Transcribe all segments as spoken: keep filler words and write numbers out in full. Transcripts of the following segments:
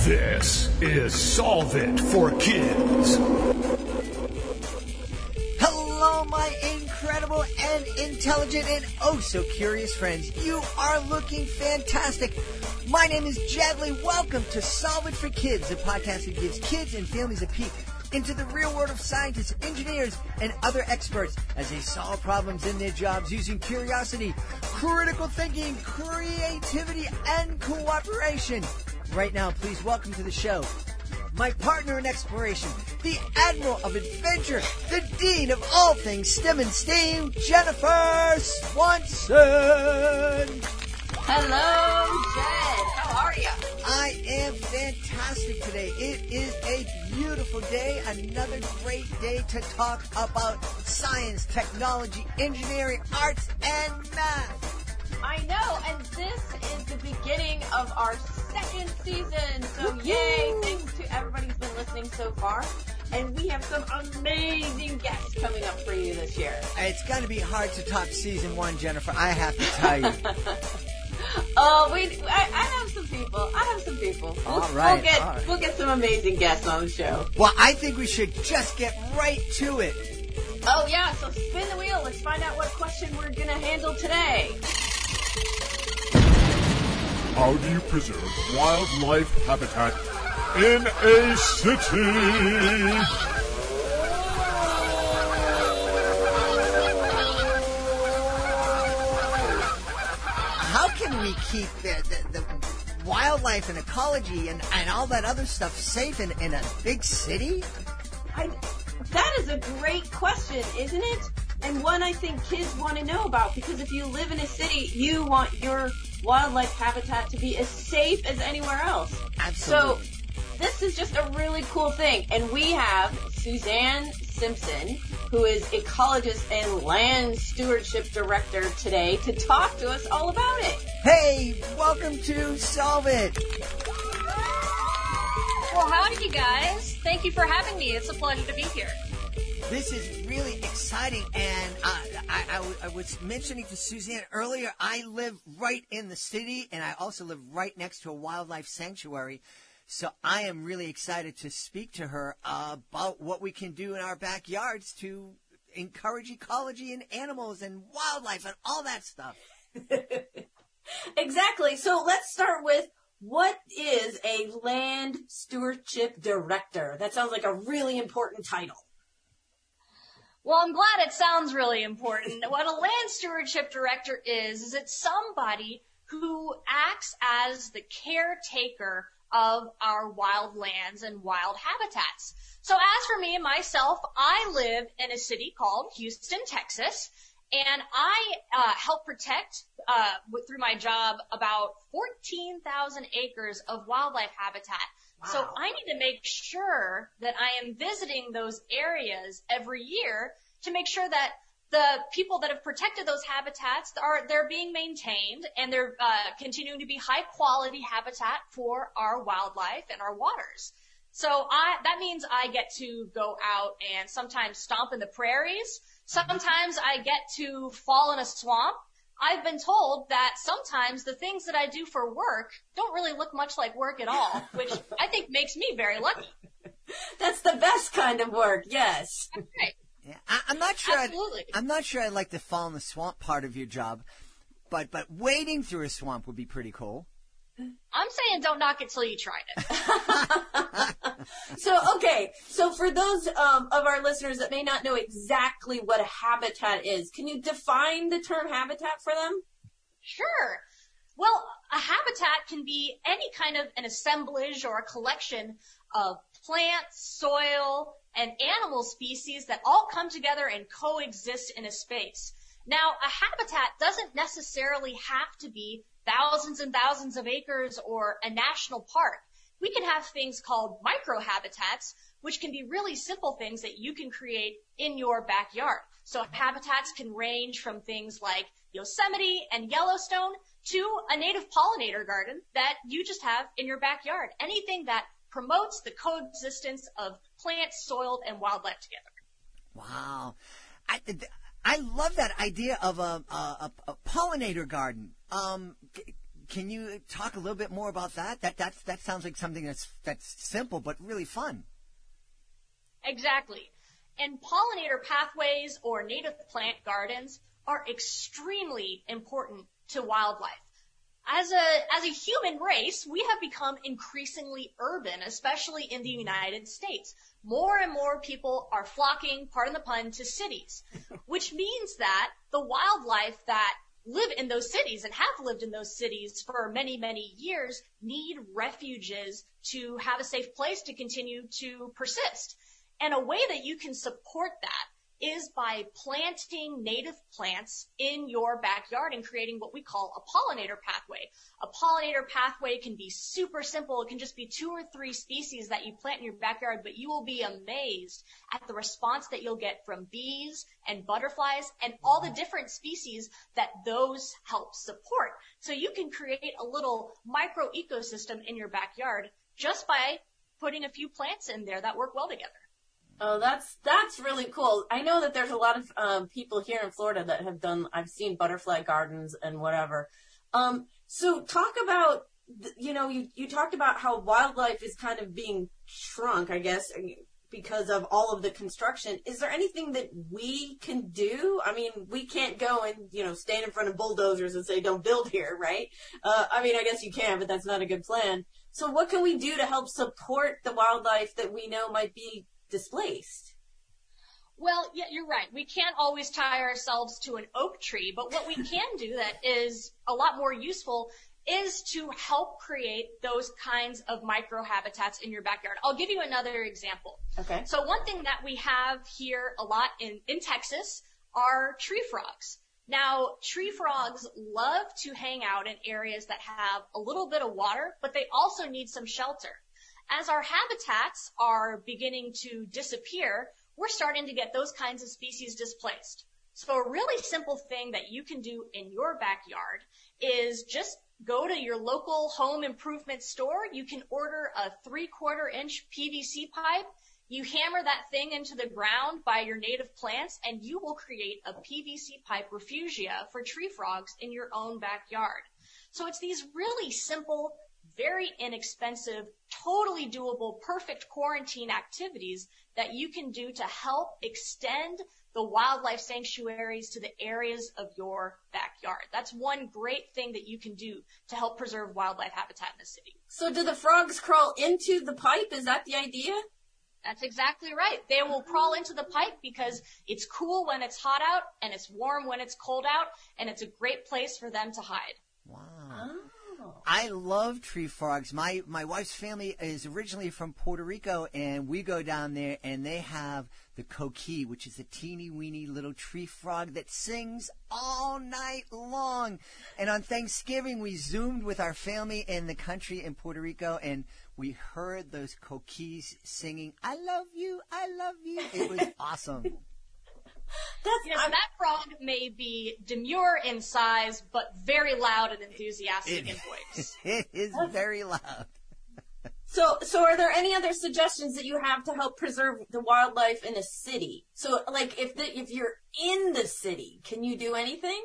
This is Solve It for Kids. Hello, my incredible and intelligent and oh so curious friends. You are looking fantastic. My name is Jadley. Welcome to Solve It for Kids, a podcast that gives kids and families a peek into the real world of scientists, engineers, and other experts as they solve problems in their jobs using curiosity, critical thinking, creativity, and cooperation. Right now, please welcome to the show my partner in exploration, the Admiral of Adventure, the Dean of all things STEM and STEAM, Jennifer Swanson. Hello, Jed. How are you? I am fantastic today. It is a beautiful day, another great day to talk about science, technology, engineering, arts, and math. I know, and this is the beginning of our second season. So yay, thanks to everybody who's been listening so far. And we have some amazing guests coming up for you this year. It's going to be hard to top season one, Jennifer, I have to tell you. Oh, we, I, I have some people. I have some people. We'll, all right, we'll get, all right. We'll get some amazing guests on the show. Well, I think we should just get right to it. Oh, yeah, so spin the wheel. Let's find out what question we're going to handle today. How do you preserve wildlife habitat in a city? How can we keep the, the, the wildlife and ecology and, and all that other stuff safe in, in a big city? I, that is a great question, isn't it? And one I think kids want to know about, because if you live in a city, you want your wildlife habitat to be as safe as anywhere else. Absolutely. So this is just a really cool thing. And we have Suzanne Simpson, who is ecologist and land stewardship director today, to talk to us all about it. Hey, welcome to Solve It. Well, howdy, you guys. Thank you for having me. It's a pleasure to be here. This is really exciting, and uh, I, I, w- I was mentioning to Suzanne earlier, I live right in the city, and I also live right next to a wildlife sanctuary, so I am really excited to speak to her uh, about what we can do in our backyards to encourage ecology and animals and wildlife and all that stuff. Exactly. So let's start with, what is a land stewardship director? That sounds like a really important title. Well, I'm glad it sounds really important. What a land stewardship director is, is it's somebody who acts as the caretaker of our wild lands and wild habitats. So as for me and myself, I live in a city called Houston, Texas, and I uh, help protect, uh, with, through my job, about fourteen thousand acres of wildlife habitat. Wow. So I need to make sure that I am visiting those areas every year to make sure that the people that have protected those habitats are, they're being maintained and they're uh, continuing to be high quality habitat for our wildlife and our waters. So I, that means I get to go out and sometimes stomp in the prairies. Sometimes I get to fall in a swamp. I've been told that sometimes the things that I do for work don't really look much like work at all, which I think makes me very lucky. That's the best kind of work, yes. That's right. Yeah, I, I'm not sure. I'd, Absolutely. I'm not sure I'd like to fall in the swamp part of your job, but but wading through a swamp would be pretty cool. I'm saying don't knock it till you tried it. So, okay. So for those um, of our listeners that may not know exactly what a habitat is, can you define the term habitat for them? Sure. Well, a habitat can be any kind of an assemblage or a collection of plants, soil, and animal species that all come together and coexist in a space. Now, a habitat doesn't necessarily have to be thousands and thousands of acres or a national park. We can have things called microhabitats, which can be really simple things that you can create in your backyard. So habitats can range from things like Yosemite and Yellowstone to a native pollinator garden that you just have in your backyard. Anything that promotes the coexistence of plants, soil, and wildlife together. Wow. I, I love that idea of a, a, a pollinator garden. Um, c- can you talk a little bit more about that? That that's, that sounds like something that's that's simple but really fun. Exactly. And pollinator pathways or native plant gardens are extremely important to wildlife. As a as a human race, we have become increasingly urban, especially in the United States. More and more people are flocking, pardon the pun, to cities, which means that the wildlife that live in those cities and have lived in those cities for many, many years need refuges to have a safe place to continue to persist. And a way that you can support that is by planting native plants in your backyard and creating what we call a pollinator pathway. A pollinator pathway can be super simple. It can just be two or three species that you plant in your backyard, but you will be amazed at the response that you'll get from bees and butterflies and all the different species that those help support. So you can create a little micro ecosystem in your backyard just by putting a few plants in there that work well together. Oh, that's that's really cool. I know that there's a lot of um, people here in Florida that have done, I've seen butterfly gardens and whatever. Um, so talk about, you know, you, you talked about how wildlife is kind of being shrunk, I guess, because of all of the construction. Is there anything that we can do? I mean, we can't go and, you know, stand in front of bulldozers and say, don't build here, right? Uh, I mean, I guess you can, but that's not a good plan. So what can we do to help support the wildlife that we know might be displaced? Well, yeah, you're right. We can't always tie ourselves to an oak tree, but what we can do that is a lot more useful is to help create those kinds of microhabitats in your backyard. I'll give you another example. Okay. So one thing that we have here a lot in, in Texas are tree frogs. Now, tree frogs love to hang out in areas that have a little bit of water, but they also need some shelter. As our habitats are beginning to disappear, we're starting to get those kinds of species displaced. So a really simple thing that you can do in your backyard is just go to your local home improvement store. You can order a three-quarter inch P V C pipe. You hammer that thing into the ground by your native plants, and you will create a P V C pipe refugia for tree frogs in your own backyard. So it's these really simple, very inexpensive, totally doable, perfect quarantine activities that you can do to help extend the wildlife sanctuaries to the areas of your backyard. That's one great thing that you can do to help preserve wildlife habitat in the city. So do the frogs crawl into the pipe? Is that the idea? That's exactly right. They will crawl into the pipe because it's cool when it's hot out and it's warm when it's cold out, and it's a great place for them to hide. Wow. Oh. I love tree frogs. My my wife's family is originally from Puerto Rico, and we go down there, and they have the coqui, which is a teeny weeny little tree frog that sings all night long. And on Thanksgiving, we zoomed with our family in the country in Puerto Rico, and we heard those coquis singing, "I love you, I love you." It was awesome. That's, yes, that frog may be demure in size, but very loud and enthusiastic it, in voice. It is very loud. So, so are there any other suggestions that you have to help preserve the wildlife in a city? So, like, if the, if you're in the city, can you do anything?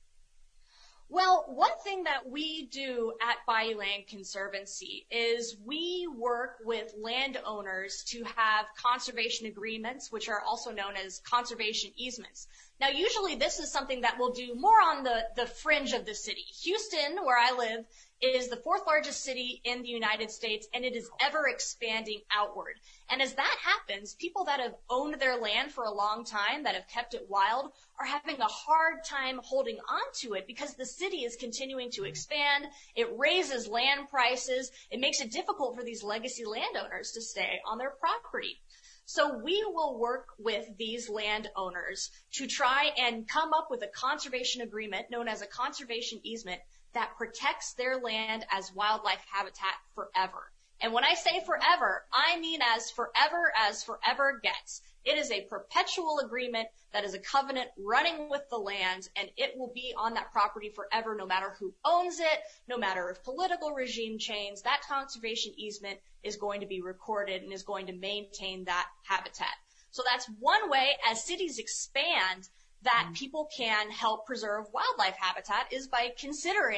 Well, one thing that we do at Bayou Land Conservancy is we work with landowners to have conservation agreements, which are also known as conservation easements. Now, usually this is something that we'll do more on the, the fringe of the city. Houston, where I live, is the fourth largest city in the United States, and it is ever expanding outward. And as that happens, people that have owned their land for a long time, that have kept it wild, are having a hard time holding on to it because the city is continuing to expand. It raises land prices. It makes it difficult for these legacy landowners to stay on their property. So we will work with these landowners to try and come up with a conservation agreement known as a conservation easement that protects their land as wildlife habitat forever. And when I say forever, I mean as forever as forever gets. It is a perpetual agreement that is a covenant running with the land, and it will be on that property forever no matter who owns it, no matter if political regime changes. That conservation easement is going to be recorded and is going to maintain that habitat. So that's one way as cities expand that people can help preserve wildlife habitat is by considering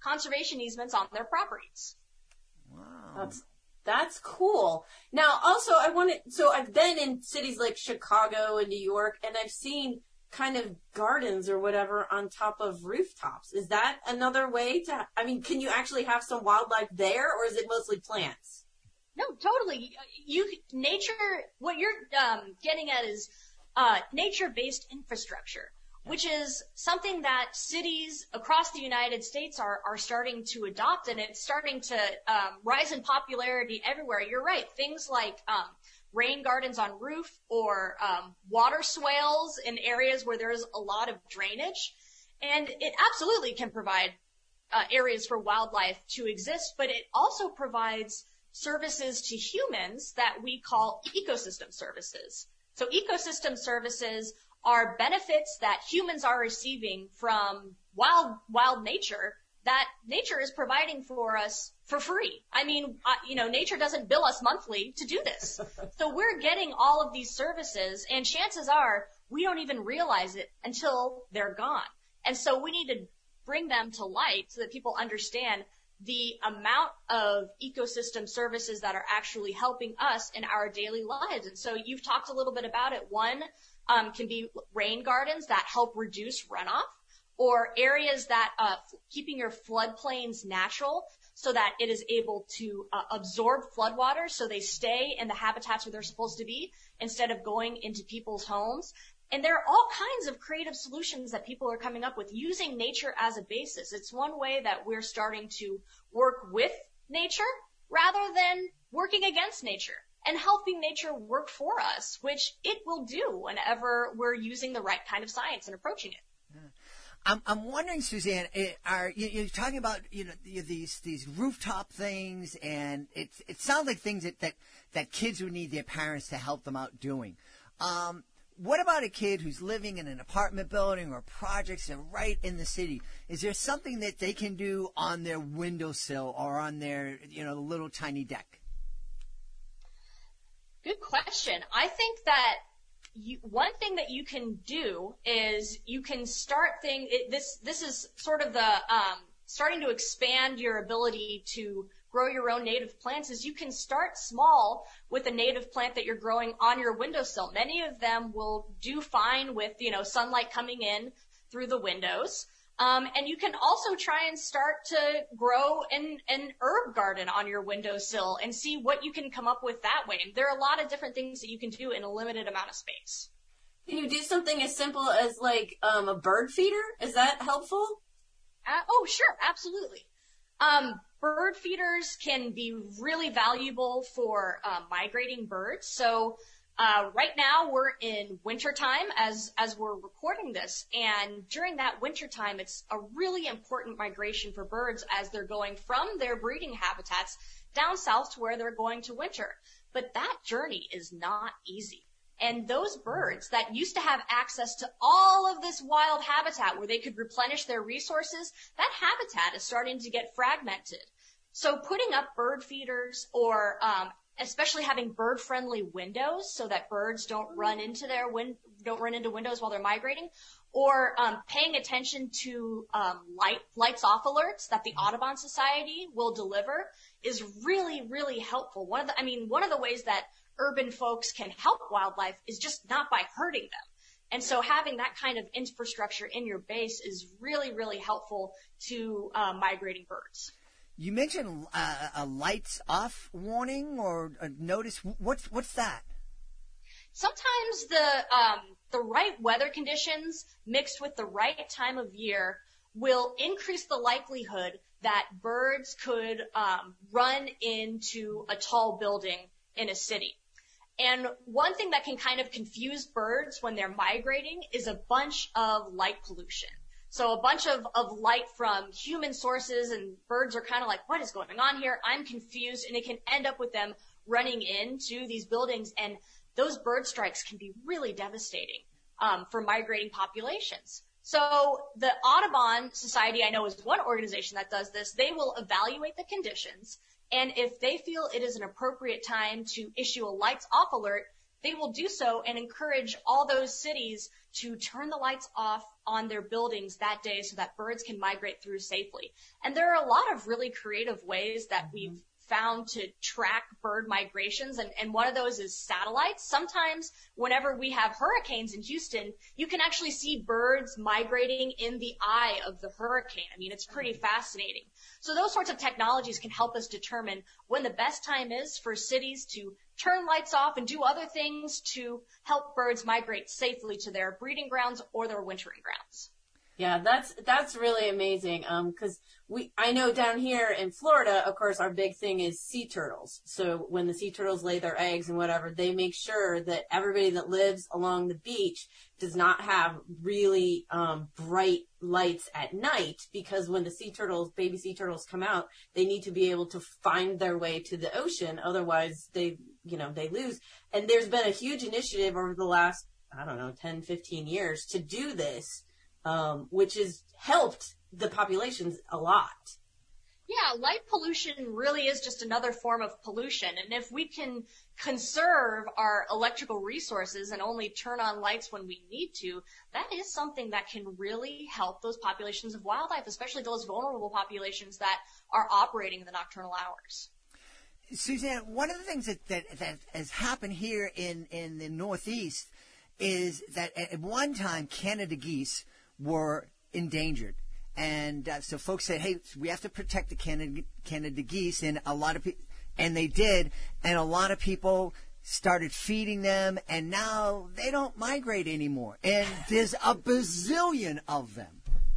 conservation easements on their properties. Wow. That's that's cool. Now, also, I want to. So I've been in cities like Chicago and New York, and I've seen kind of gardens or whatever on top of rooftops. Is that another way to? I mean, can you actually have some wildlife there, or is it mostly plants? No, totally. You nature. What you're um, getting at is uh, nature-based infrastructure, which is something that cities across the United States are, are starting to adopt, and it's starting to um, rise in popularity everywhere. You're right. Things like um, rain gardens on roof or um, water swales in areas where there's a lot of drainage. And it absolutely can provide uh, areas for wildlife to exist, but it also provides services to humans that we call ecosystem services. So ecosystem services are benefits that humans are receiving from wild, wild nature that nature is providing for us for free. I mean, uh, you know, nature doesn't bill us monthly to do this. So we're getting all of these services, and chances are we don't even realize it until they're gone. And so we need to bring them to light so that people understand the amount of ecosystem services that are actually helping us in our daily lives. And so you've talked a little bit about it. One um, can be rain gardens that help reduce runoff, or areas that uh, keeping your floodplains natural so that it is able to uh, absorb floodwaters so they stay in the habitats where they're supposed to be instead of going into people's homes. And there are all kinds of creative solutions that people are coming up with using nature as a basis. It's one way that we're starting to work with nature rather than working against nature, and helping nature work for us, which it will do whenever we're using the right kind of science and approaching it. Yeah. I'm, I'm wondering, Suzanne, are you, you're talking about, you know, these these rooftop things, and it it sounds like things that, that, that kids would need their parents to help them out doing. Um, what about a kid who's living in an apartment building or projects that are right in the city? Is there something that they can do on their windowsill or on their, you know, little tiny deck? Good question. I think that you, one thing that you can do is you can start thing. It, this this is sort of the um, starting to expand your ability to grow your own native plants. Is you can start small with a native plant that you're growing on your windowsill. Many of them will do fine with, you know, sunlight coming in through the windows. Um, and you can also try and start to grow an, an herb garden on your windowsill and see what you can come up with that way. And there are a lot of different things that you can do in a limited amount of space. Can you do something as simple as like um, a bird feeder? Is that helpful? Uh, oh, sure, absolutely. Um, bird feeders can be really valuable for uh, migrating birds. So Uh, right now we're in wintertime as, as we're recording this, and during that wintertime it's a really important migration for birds as they're going from their breeding habitats down south to where they're going to winter. But that journey is not easy. And those birds that used to have access to all of this wild habitat where they could replenish their resources, that habitat is starting to get fragmented. So putting up bird feeders or um, especially having bird-friendly windows so that birds don't run into their win- don't run into windows while they're migrating, or um, paying attention to um, light lights off alerts that the Audubon Society will deliver is really, really helpful. One of the, I mean, one of the ways that urban folks can help wildlife is just not by hurting them. And so having that kind of infrastructure in your base is really, really helpful to uh, migrating birds. You mentioned uh, a lights off warning or a notice. What's what's that? Sometimes the um, the right weather conditions mixed with the right time of year will increase the likelihood that birds could um, run into a tall building in a city. And one thing that can kind of confuse birds when they're migrating is a bunch of light pollution. So a bunch of, of light from human sources, and birds are kind of like, what is going on here? I'm confused, and it can end up with them running into these buildings, and those bird strikes can be really devastating um, for migrating populations. So the Audubon Society, I know, is one organization that does this. They will evaluate the conditions, and if they feel it is an appropriate time to issue a lights off alert, they will do so and encourage all those cities to turn the lights off on their buildings that day so that birds can migrate through safely. And there are a lot of really creative ways that we've found to track bird migrations, and, and one of those is satellites. Sometimes whenever we have hurricanes in Houston, you can actually see birds migrating in the eye of the hurricane. I mean, it's pretty fascinating. So those sorts of technologies can help us determine when the best time is for cities to turn lights off and do other things to help birds migrate safely to their breeding grounds or their wintering grounds. Yeah, that's that's really amazing. Um, because we, I know down here in Florida, of course, our big thing is sea turtles. So when the sea turtles lay their eggs and whatever, they make sure that everybody that lives along the beach does not have really um bright lights at night, because when the sea turtles, baby sea turtles, come out, they need to be able to find their way to the ocean. Otherwise, they, you know, they lose. And there's been a huge initiative over the last, I don't know, ten, fifteen years to do this. Um, which has helped the populations a lot. Yeah, light pollution really is just another form of pollution. And if we can conserve our electrical resources and only turn on lights when we need to, that is something that can really help those populations of wildlife, especially those vulnerable populations that are operating in the nocturnal hours. Suzanne, one of the things that, that, that has happened here in, in the Northeast is that at one time Canada geese were endangered. And uh, so folks said, hey, we have to protect the Canada, Canada geese. And a lot of people, and they did. And a lot of people started feeding them. And now they don't migrate anymore. And there's a bazillion of them.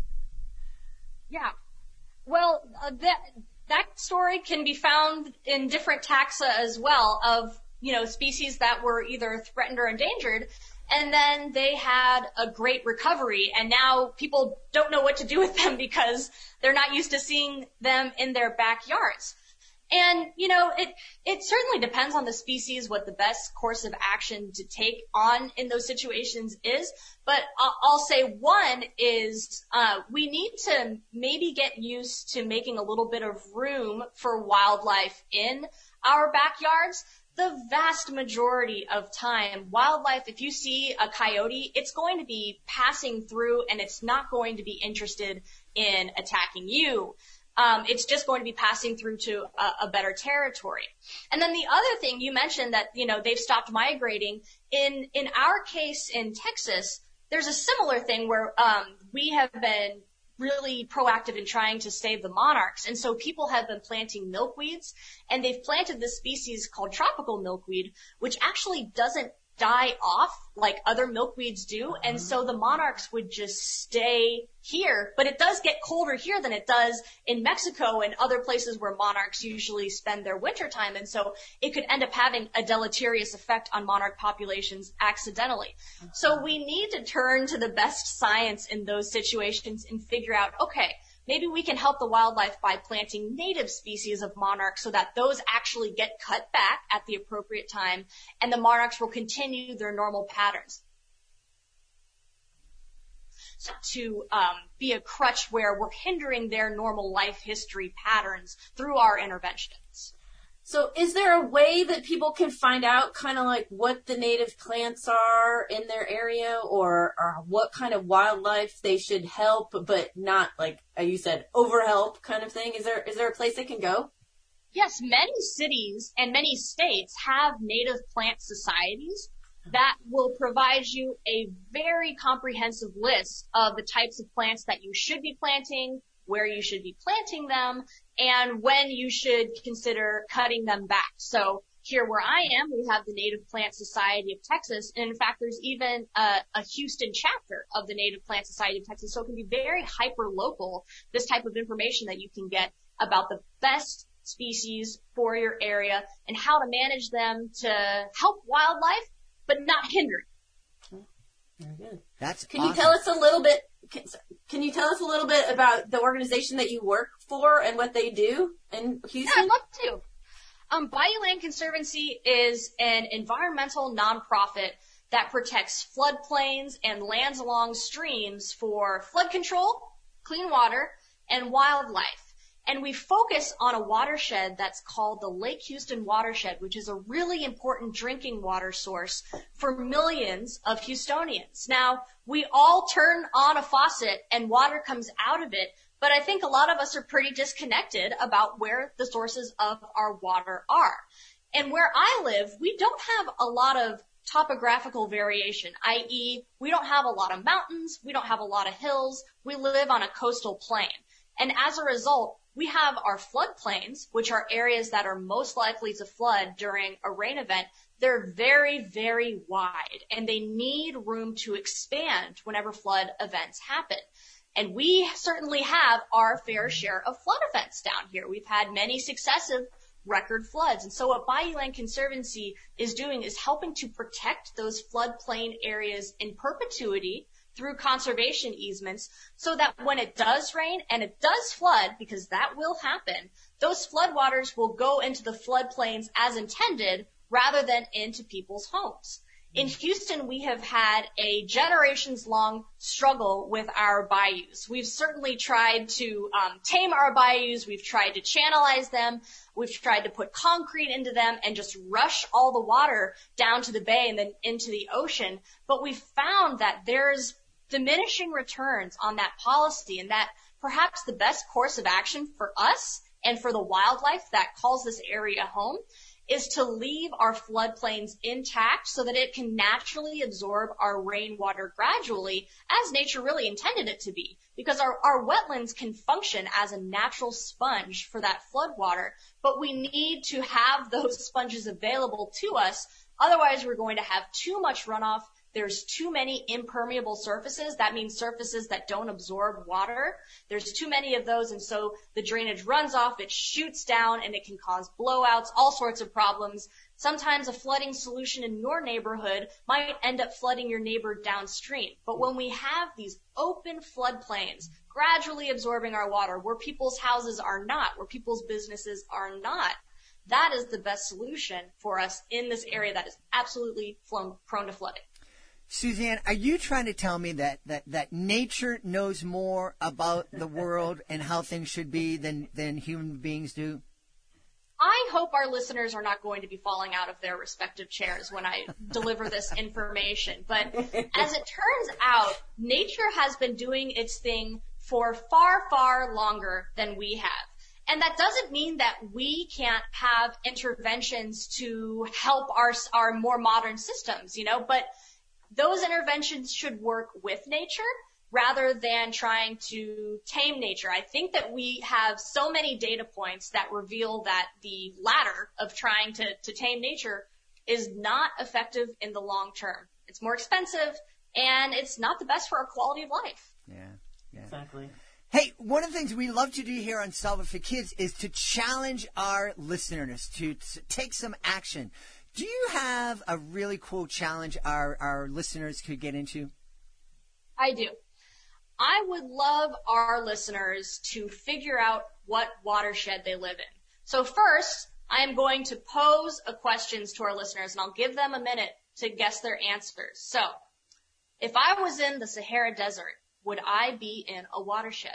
Yeah. Well, uh, that, that story can be found in different taxa as well of, you know, species that were either threatened or endangered. And then they had a great recovery, and now people don't know what to do with them because they're not used to seeing them in their backyards. And, you know, it, it certainly depends on the species what the best course of action to take on in those situations is. But I'll, I'll say one is, uh, we need to maybe get used to making a little bit of room for wildlife in our backyards. The vast majority of time, wildlife, if you see a coyote, it's going to be passing through and it's not going to be interested in attacking you. Um, it's just going to be passing through to a, a better territory. And then the other thing you mentioned that, you know, they've stopped migrating. In, in our case in Texas, there's a similar thing where, um, we have been really proactive in trying to save the monarchs. And so people have been planting milkweeds, and they've planted this species called tropical milkweed, which actually doesn't die off like other milkweeds do. And so the monarchs would just stay here. But it does get colder here than it does in Mexico and other places where monarchs usually spend their winter time. And so it could end up having a deleterious effect on monarch populations accidentally. So we need to turn to the best science in those situations and figure out, okay, maybe we can help the wildlife by planting native species of monarchs so that those actually get cut back at the appropriate time, and the monarchs will continue their normal patterns. So to um, be a crutch where we're hindering their normal life history patterns through our interventions. So is there a way that people can find out kind of like what the native plants are in their area, or, or what kind of wildlife they should help, but not like, you said, overhelp kind of thing? Is there, is there a place they can go? Yes, many cities and many states have native plant societies that will provide you a very comprehensive list of the types of plants that you should be planting, where you should be planting them, and when you should consider cutting them back. So here where I am, we have the Native Plant Society of Texas, and in fact, there's even a, a Houston chapter of the Native Plant Society of Texas, so it can be very hyper-local, this type of information that you can get about the best species for your area and how to manage them to help wildlife, but not hinder it. Very good. That's Can awesome. you tell us a little bit, can, can you tell us a little bit about the organization that you work for and what they do in Houston? Yeah, I'd love to. Um, Bayou Land Conservancy is an environmental nonprofit that protects floodplains and lands along streams for flood control, clean water, and wildlife. And we focus on a watershed that's called the Lake Houston watershed, which is a really important drinking water source for millions of Houstonians. Now, we all turn on a faucet and water comes out of it, but I think a lot of us are pretty disconnected about where the sources of our water are. And where I live, we don't have a lot of topographical variation, that is, we don't have a lot of mountains, we don't have a lot of hills, we live on a coastal plain. And as a result, we have our floodplains, which are areas that are most likely to flood during a rain event. They're very, very wide, and they need room to expand whenever flood events happen. And we certainly have our fair share of flood events down here. We've had many successive record floods. And so what Bayou Land Conservancy is doing is helping to protect those floodplain areas in perpetuity through conservation easements so that when it does rain and it does flood, because that will happen, those floodwaters will go into the floodplains as intended rather than into people's homes. In Houston, we have had a generations-long struggle with our bayous. We've certainly tried to um, tame our bayous. We've tried to channelize them. We've tried to put concrete into them and just rush all the water down to the bay and then into the ocean. But we've found that there's diminishing returns on that policy, and that perhaps the best course of action for us and for the wildlife that calls this area home is to leave our floodplains intact so that it can naturally absorb our rainwater gradually as nature really intended it to be. Because our, our wetlands can function as a natural sponge for that floodwater, but we need to have those sponges available to us. Otherwise, we're going to have too much runoff. There's too many impermeable surfaces. That means surfaces that don't absorb water. There's too many of those, and so the drainage runs off, it shoots down, and it can cause blowouts, all sorts of problems. Sometimes a flooding solution in your neighborhood might end up flooding your neighbor downstream. But when we have these open floodplains gradually absorbing our water, where people's houses are not, where people's businesses are not, that is the best solution for us in this area that is absolutely prone to flooding. Suzanne, are you trying to tell me that, that, that nature knows more about the world and how things should be than, than human beings do? I hope our listeners are not going to be falling out of their respective chairs when I deliver this information. But as it turns out, nature has been doing its thing for far, far longer than we have. And that doesn't mean that we can't have interventions to help our, our more modern systems, you know, but those interventions should work with nature rather than trying to tame nature. I think that we have so many data points that reveal that the latter of trying to, to tame nature is not effective in the long term. It's more expensive, and it's not the best for our quality of life. Yeah, yeah. Exactly. Hey, one of the things we love to do here on Solve It for Kids is to challenge our listeners to, to take some action. Do you have a really cool challenge our, our listeners could get into? I do. I would love our listeners to figure out what watershed they live in. So first, I am going to pose a questions to our listeners, and I'll give them a minute to guess their answers. So, if I was in the Sahara Desert, would I be in a watershed?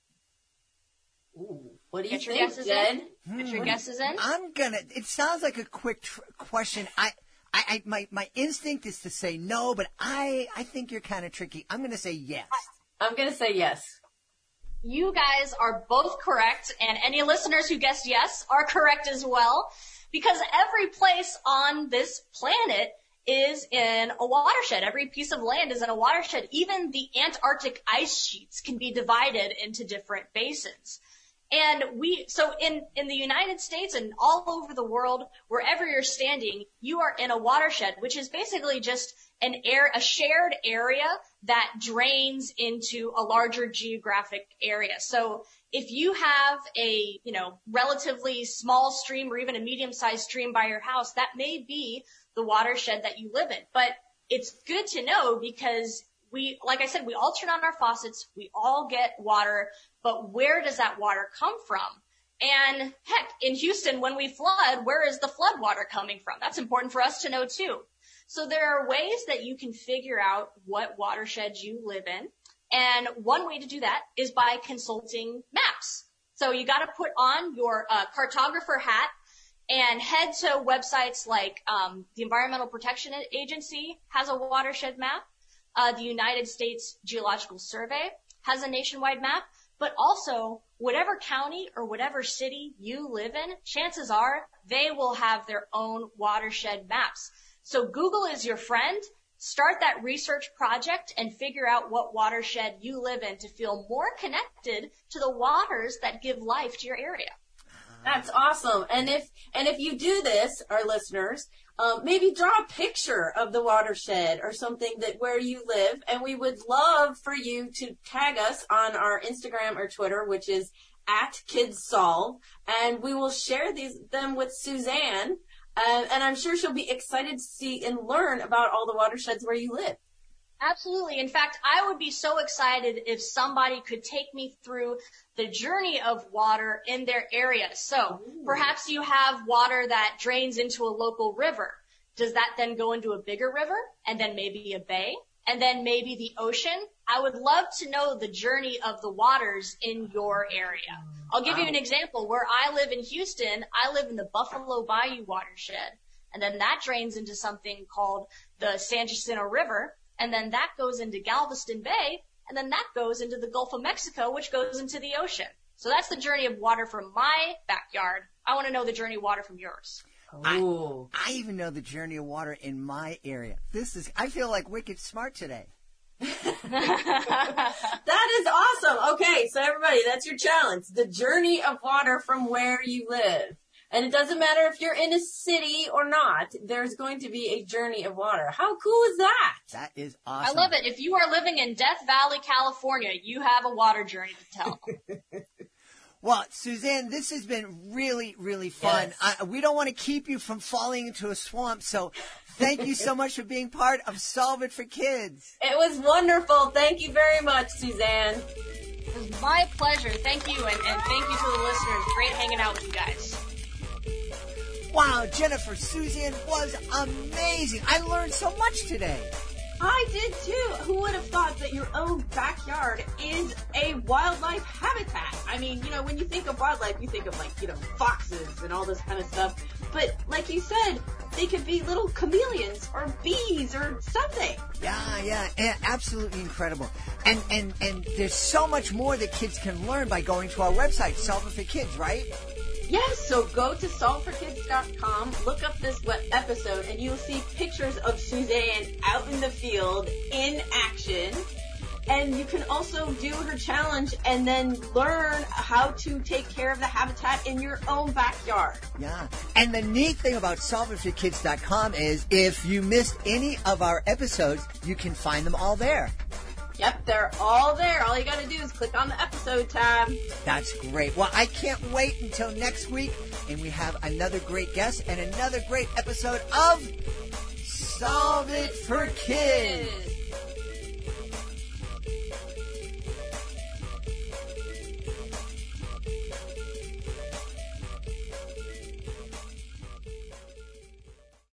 Ooh, what do you Get your think, guesses Jen? in? Get your guesses in? I'm gonna. It sounds like a quick tr- question. I, I, I, my, my instinct is to say no, but I, I think you're kind of tricky. I'm gonna say yes. I'm going to say yes. You guys are both correct, and any listeners who guessed yes are correct as well, because every place on this planet is in a watershed. Every piece of land is in a watershed. Even the Antarctic ice sheets can be divided into different basins. And we, so in, in the United States and all over the world, wherever you're standing, you are in a watershed, which is basically just an air, a shared area that drains into a larger geographic area. So if you have a, you know, relatively small stream or even a medium-sized stream by your house, that may be the watershed that you live in. But it's good to know because we, like I said, we all turn on our faucets, we all get water, but where does that water come from? And heck, in Houston, when we flood, where is the flood water coming from? That's important for us to know too. So there are ways that you can figure out what watersheds you live in. And one way to do that is by consulting maps. So you got to put on your uh, cartographer hat and head to websites like um, the Environmental Protection Agency has a watershed map. Uh, the United States Geological Survey has a nationwide map. But also, whatever county or whatever city you live in, chances are they will have their own watershed maps. So Google is your friend. Start that research project and figure out what watershed you live in to feel more connected to the waters that give life to your area. That's awesome. And if and if you do this, our listeners, um, maybe draw a picture of the watershed or something that where you live, and we would love for you to tag us on our Instagram or Twitter, which is at KidsSolve, and we will share these them with Suzanne, uh, and I'm sure she'll be excited to see and learn about all the watersheds where you live. Absolutely. In fact, I would be so excited if somebody could take me through the journey of water in their area. So Ooh. Perhaps you have water that drains into a local river. Does that then go into a bigger river and then maybe a bay and then maybe the ocean? I would love to know the journey of the waters in your area. I'll give wow. you an example. Where I live in Houston, I live in the Buffalo Bayou watershed, and then that drains into something called the San Jacinto River. And then that goes into Galveston Bay, and then that goes into the Gulf of Mexico, which goes into the ocean. So that's the journey of water from my backyard. I want to know the journey of water from yours. I, I even know the journey of water in my area. This is, I feel like wicked smart today. That is awesome. Okay, so everybody, that's your challenge. The journey of water from where you live. And it doesn't matter if you're in a city or not, there's going to be a journey of water. How cool is that? That is awesome. I love it. If you are living in Death Valley, California, you have a water journey to tell. Well, Suzanne, this has been really, really fun. Yes. I, we don't want to keep you from falling into a swamp, so thank you so much for being part of Solve It for Kids. It was wonderful. Thank you very much, Suzanne. It was my pleasure. Thank you, and, and thank you to the listeners. Great hanging out with you guys. Wow, Jennifer, Suzanne was amazing. I learned so much today. I did too. Who would have thought that your own backyard is a wildlife habitat? I mean, you know, when you think of wildlife, you think of like, you know, foxes and all this kind of stuff. But like you said, they could be little chameleons or bees or something. Yeah, yeah, yeah, absolutely incredible. And and and there's so much more that kids can learn by going to our website, Solve It for Kids, right? Yes, so go to solve for kids dot com, look up this web episode, and you'll see pictures of Suzanne out in the field in action. And you can also do her challenge and then learn how to take care of the habitat in your own backyard. Yeah. And the neat thing about solve it for kids dot com is if you missed any of our episodes, you can find them all there. Yep, they're all there. All you got to do is click on the episode tab. That's great. Well, I can't wait until next week, and we have another great guest and another great episode of Solve It for Kids.